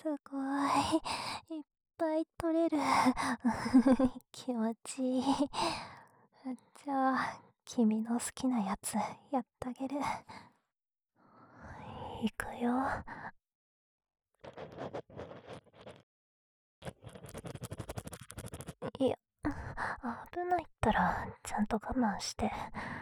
すごい。いっぱい取れる。気持ちいい。じゃあ、君の好きなやつやってあげる。いくよ。いや、危ないったらちゃんと我慢して。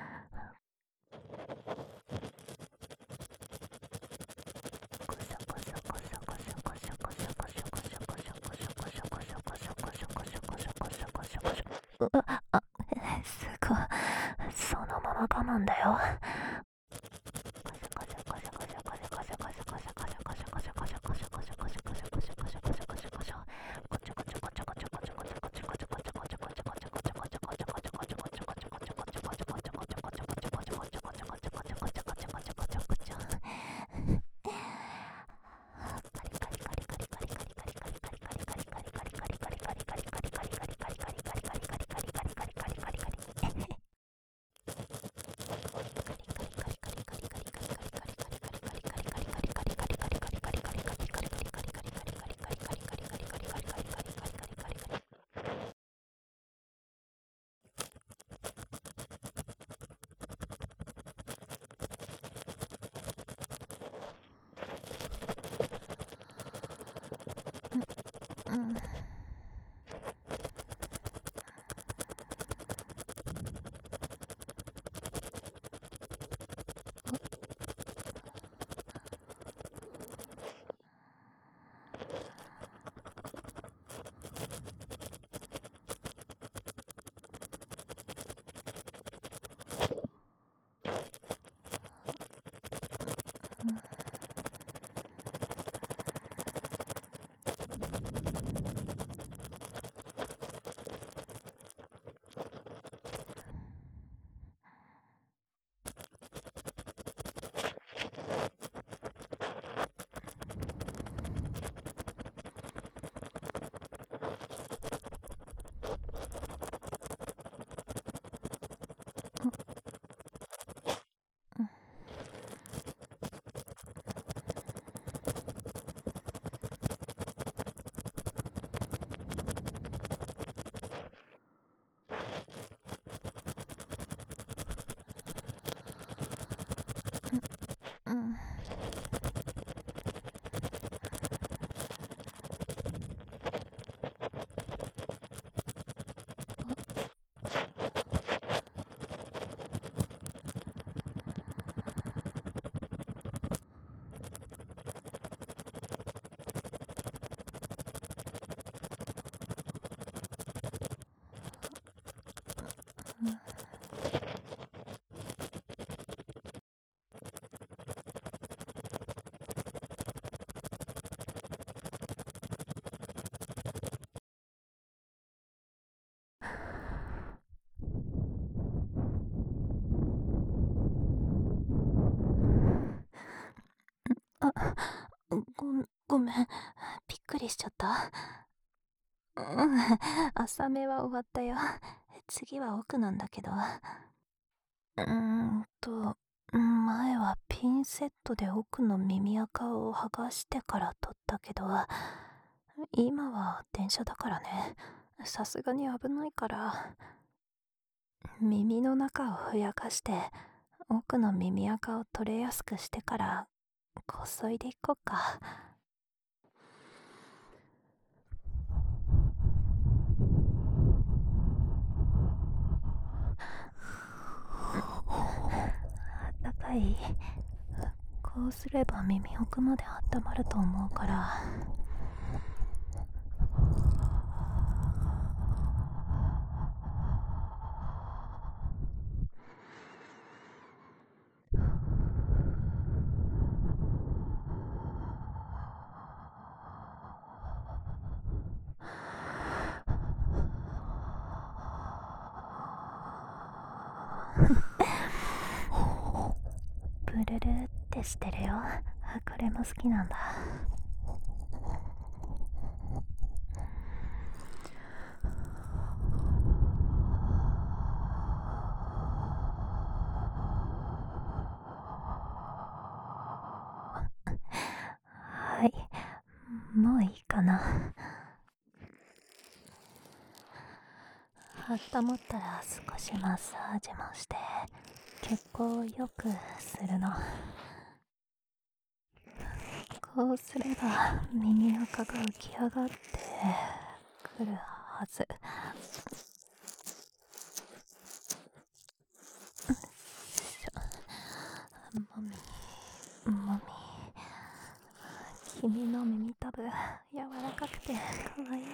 すごい。そのまま我慢だよ。うん。うん。あ、ごめん。びっくりしちゃった。うん。浅めは終わったよ。次は奥なんだけど。前はピンセットで奥の耳垢を剥がしてから取ったけど、今は電車だからね。さすがに危ないから、耳の中をふやかして、奥の耳垢を取れやすくしてから、こそいでいこうか。あったかい。こうすれば耳奥まで温まると思うから。ブルルってしてるよ。これも好きなんだ。はい、もうかな。温まったら少しマッサージもして血行を良くするの。こうすれば耳垢が浮き上がってくるはず。もみもみ、君の耳たぶ柔らかくてかわいい。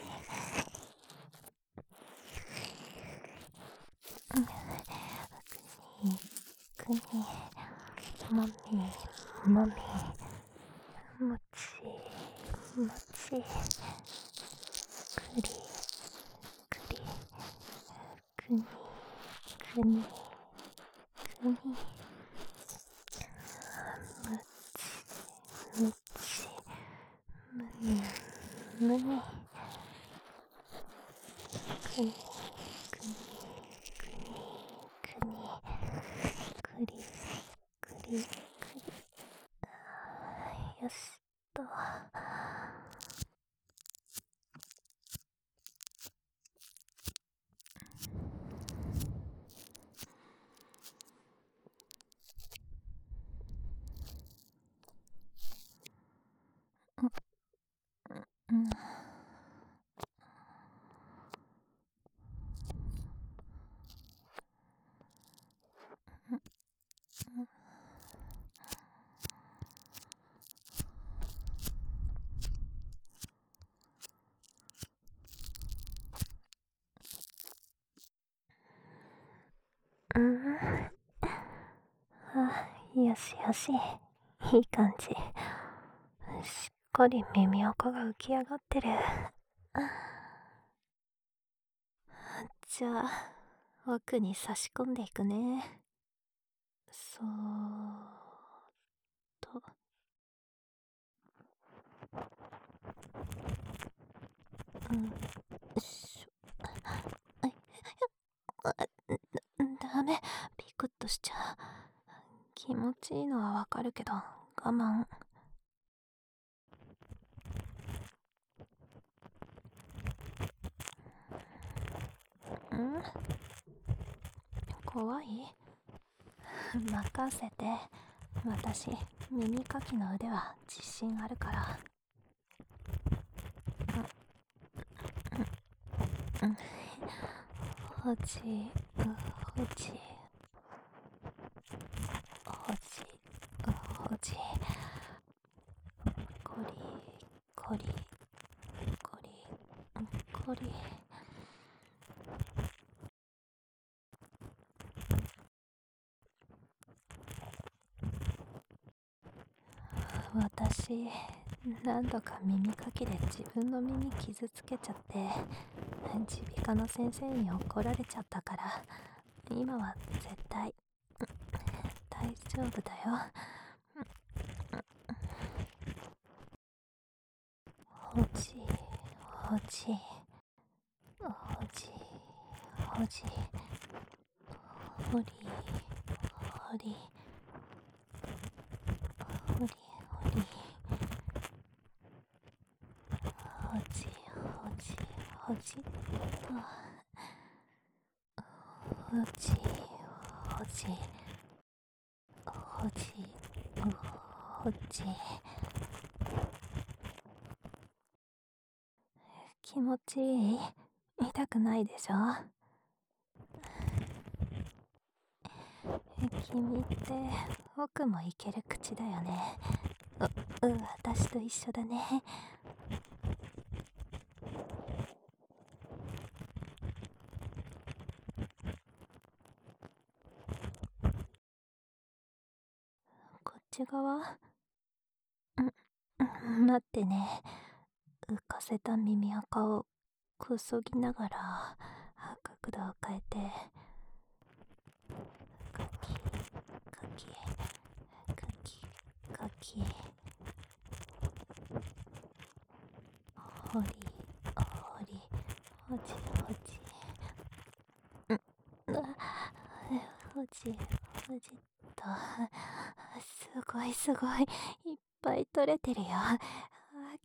くにもみもみ、もちもち、くりくり、くにくにくに、むちむにむに、くにくにくにくに、くりくりくり。よしと。うん。うん。よしよし、いい感じ。しっかり耳垢が浮き上がってる。じゃあ奥に差し込んでいくね。そーっと。しょ。ダメ、ピクッとしちゃう。気持ちいいのはわかるけど我慢。怖い？任せて。私、耳かきの腕は自信あるから。ほじほじほじほじ、コリコリコリコリ。私、何度か耳かきで自分の耳傷つけちゃって、耳鼻科の先生に怒られちゃったから、今は絶対大丈夫だよ。ほじほじほじほじ、ほりほりほりほり、ほじほじほじ、ほじほじほじほじ。気持ちいい？痛くないでしょ？君って奥もいける口だよね。私と一緒だね。こっち側？待ってね。浮かせた耳垢をこそぎながら角度を変えて、かきかきかきかき、ほりほりほじほじ、ほじほじっと。すごいすごい、いっぱい取れてるよ。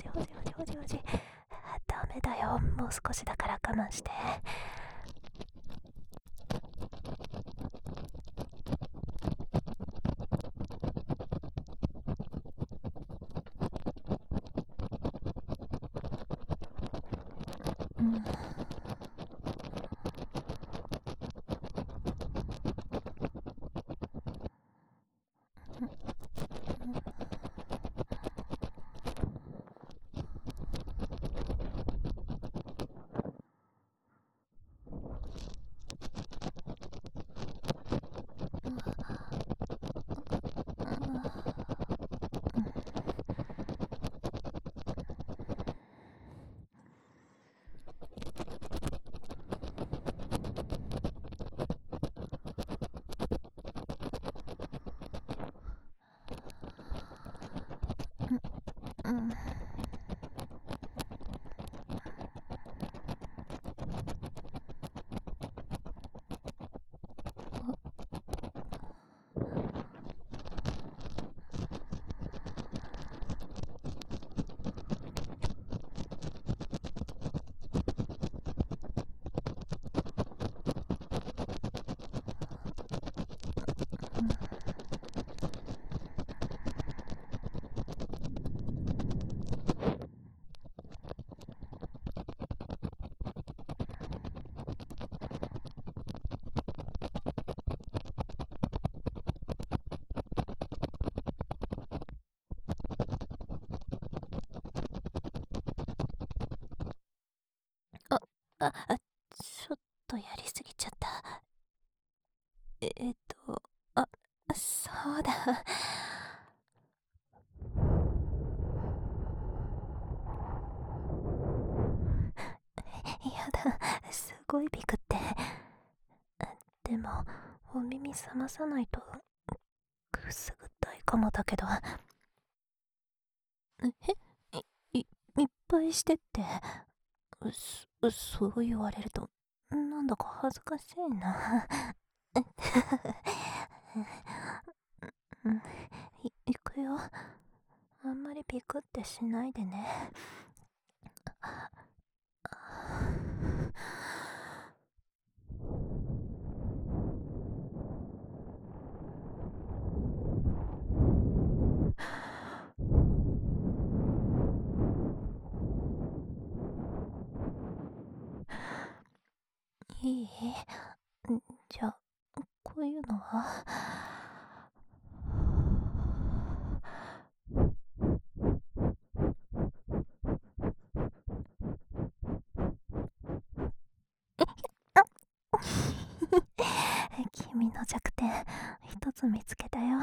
ダメだよ、もう少しだから我慢して。ちょっとやりすぎちゃった。あ、そうだ。やだ、すごいビクって。でも、お耳覚まさないと、くすぐったいかもだけど。いっぱいしてって。そう言われると、なんだか恥ずかしいな。行くよ。あんまりビクってしないでね。いい？じゃあ、こういうのは？君の弱点、 一つ見つけたよ。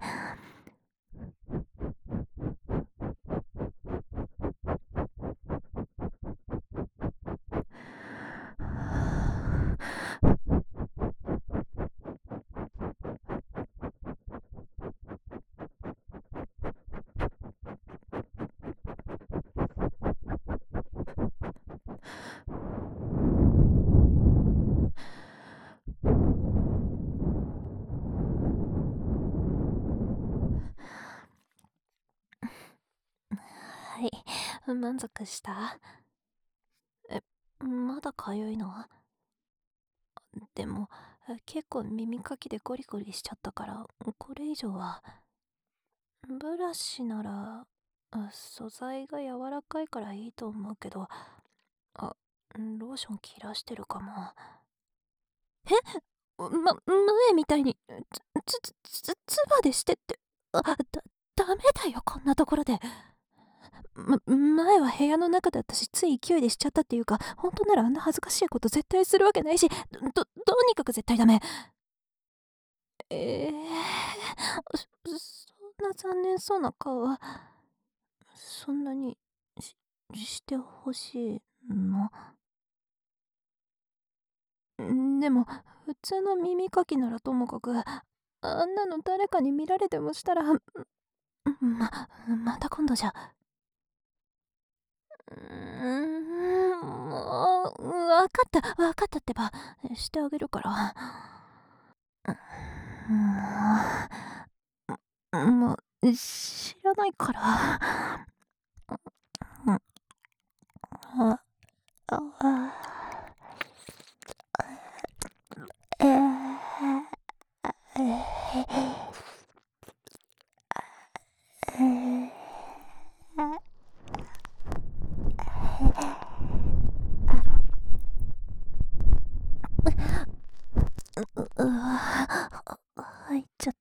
はい、満足した？まだかゆいの？でも結構耳かきでゴリゴリしちゃったから、これ以上は。ブラシなら素材が柔らかいからいいと思うけど、ローション切らしてるかも。前みたいにつばでしてって、ダメだよ、こんなところで。前は部屋の中だったし、つい勢いでしちゃったっていうか、本当ならあんな恥ずかしいこと絶対するわけないし、とにかく絶対ダメ。そんな残念そうな顔は、そんなにしてほしいの？でも、普通の耳かきならともかく、あんなの誰かに見られてもしたら、また今度じゃ。もう、わかったってば、してあげるから。もう、知らないから。あ、え入っちゃった。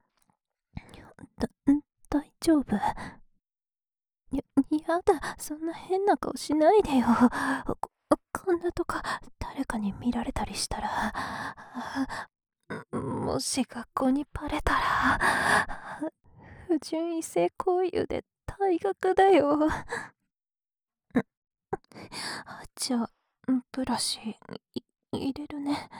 大丈夫？やだ、そんな変な顔しないでよ。こんなとこ誰かに見られたりしたら、もし学校にバレたら、不純異性交友で退学だよ。じゃあブラシ入れるね。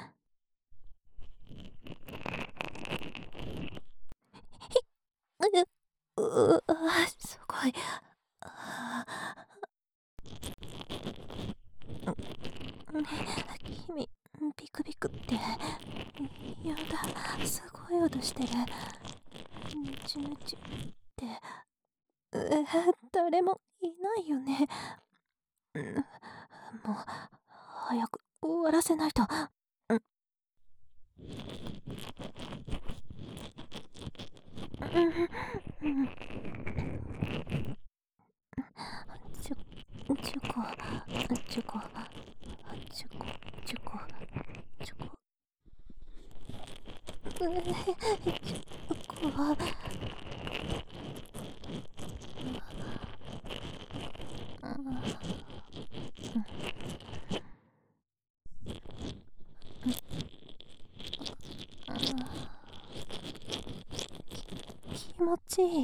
すごい。君ビクビクってやだ、すごい音してる。ぬちぬちって誰もいないよね。もう早く終わらせないと。チョコチョコチョコチョコチョコチョコ気持ちいい。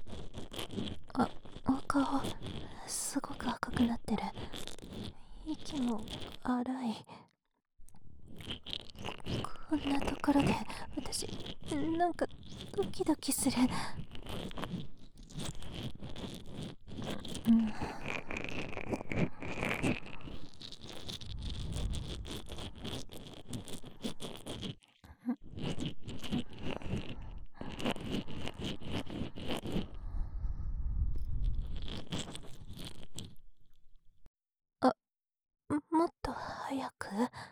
お顔すごく赤くなってる。息も荒い。こんなところで私なんかドキドキする。もっと早く？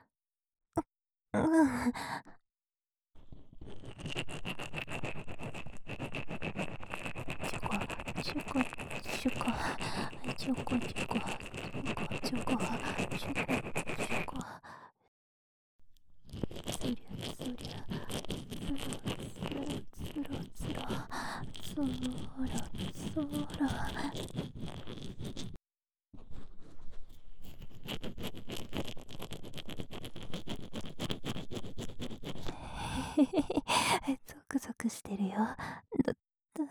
チョコチョコチョコチョコチョコチョコチョコチョコつりゃつりゃつらつらつらつら。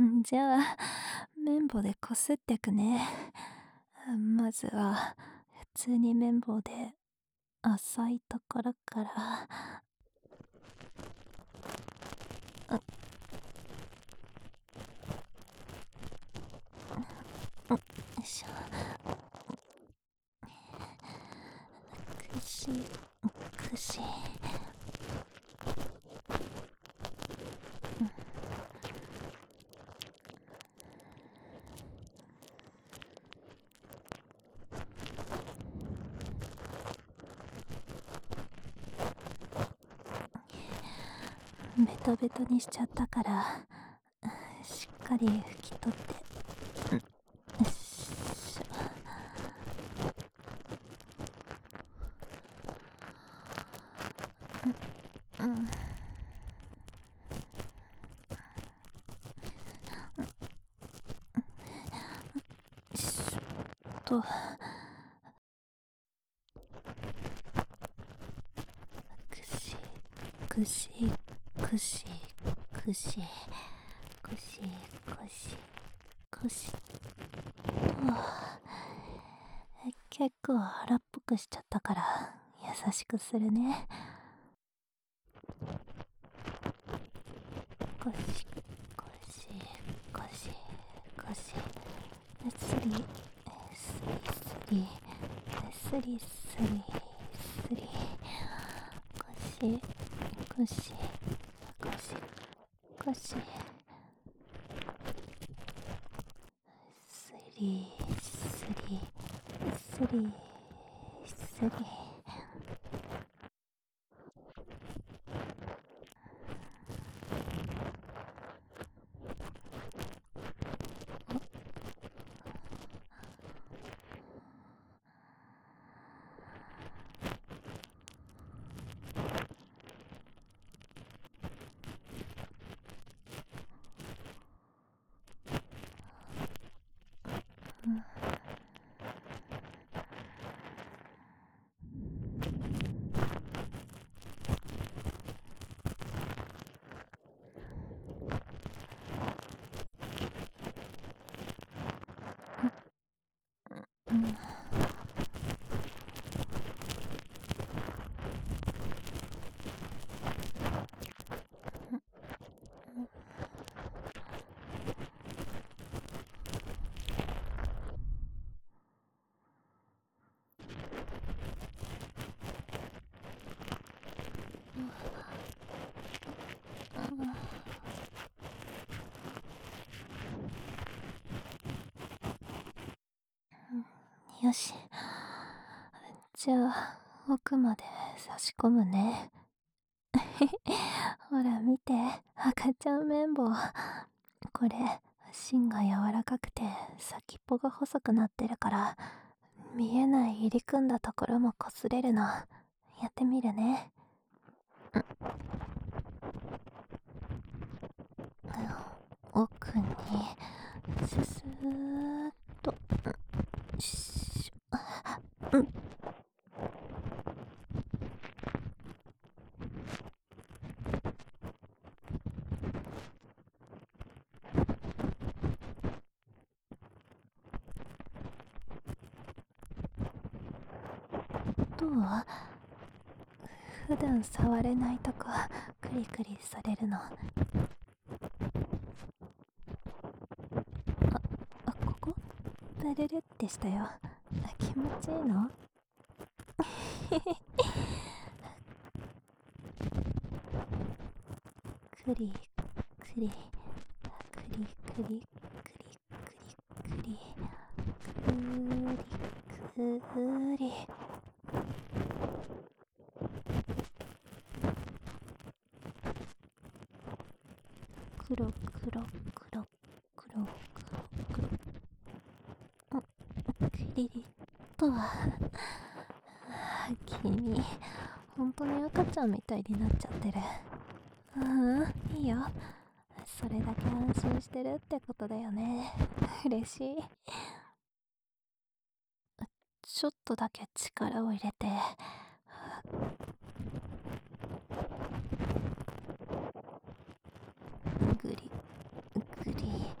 じゃあ、綿棒でこすってくね。まずは、普通に綿棒で浅いところから、よいしょ。くし、くし。ベトベトにしちゃったから、しっかり拭き取って。よいしょ。しょっと。くし、くし、くし、くし、くし、くし、くし。結構荒っぽくしちゃったから優しくするね。ゴシゴシゴシゴシ、スリスリスリスリスリスリ、ゴシゴシゴシゴシ、スリスリスリスリ。よし、じゃあ奥まで差し込むね。ほら見て、赤ちゃん綿棒。これ芯が柔らかくて先っぽが細くなってるから、見えない入り組んだところもこすれるの。やってみるね。奥にススーッと。しょ。どう？普段触れないとこクリクリされるの。ここブルルってしたよ。気持ちいいの？クリクリクリクリクリクリクリクリ。黒黒黒黒黒黒。キリリッとは。君本当に赤ちゃんみたいになっちゃってる。いいよ。それだけ安心してるってことだよね。嬉しい。ちょっとだけ力を入れて。グリグリ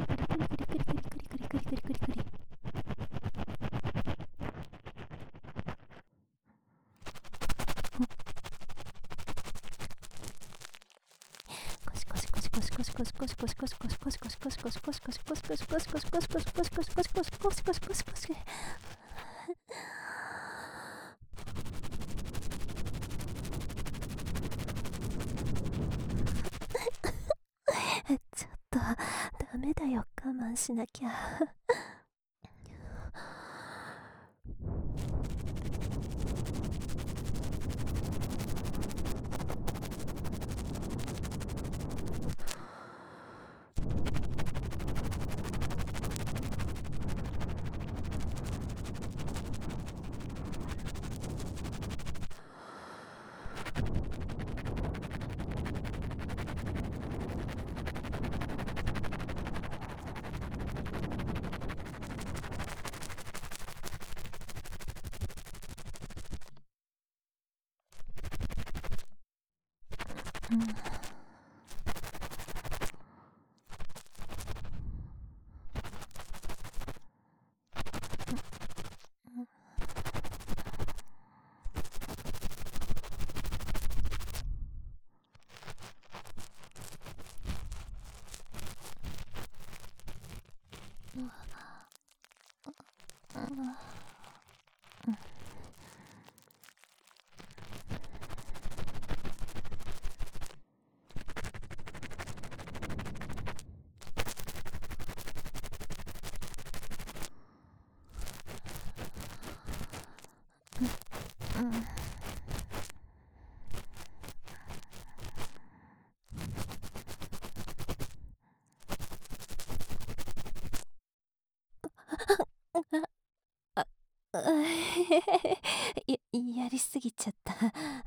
ちょっとダメだよ、我慢しなきゃ。 やりすぎちゃった。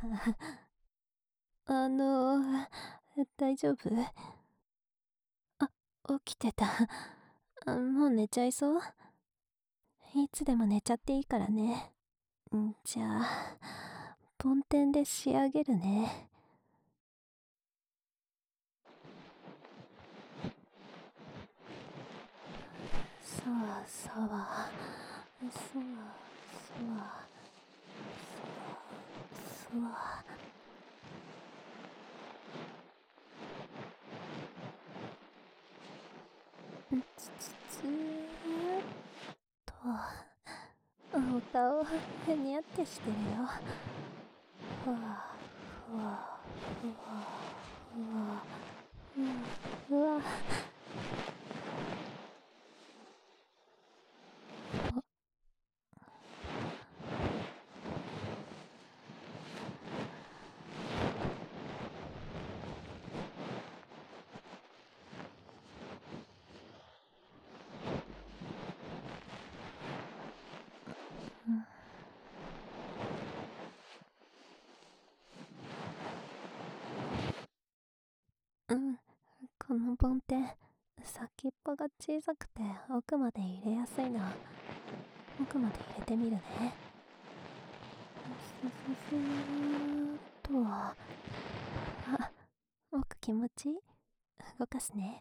大丈夫？あ、起きてた。もう寝ちゃいそう？いつでも寝ちゃっていいからね。じゃあ、梵天で仕上げるね。さわさわ、さわさわ、さわ。つーっと、お顔、ふにゃってしてるよ。ふわ、ふわ、ふわ、ふわ、ふわ、ふわ。うん、この梵天、先っぽが小さくて奥まで入れやすいな。奥まで入れてみるね。ススーっと。あ、奥気持ちいい？動かすね。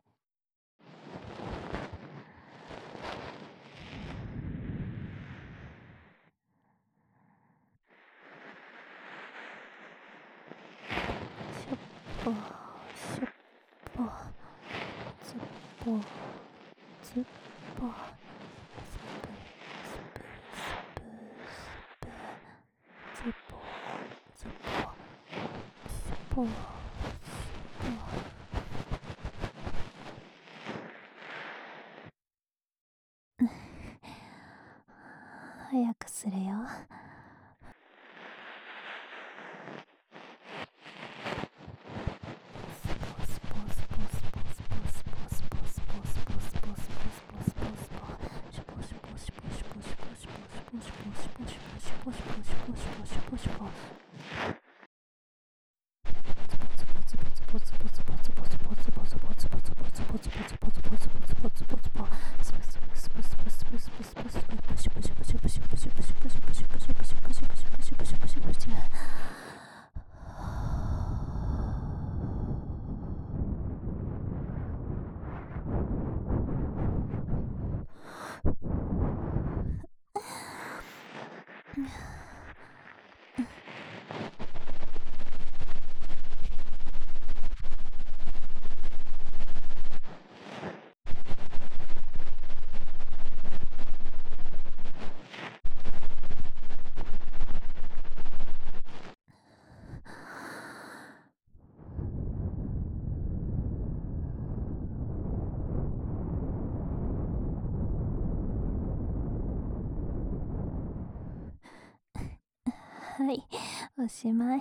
しょっぽ、しょっぽ、ずっぽ、ずっぽ、スプスプスプスプ、ずっぽ、ずっぽ、しっぽ、しっぽ。早くするよ。はい、おしまい。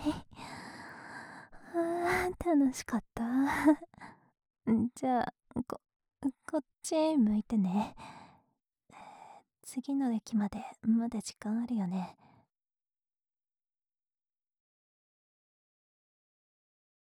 楽しかった。じゃあ、こっち向いてね。次の駅までまだ時間あるよね。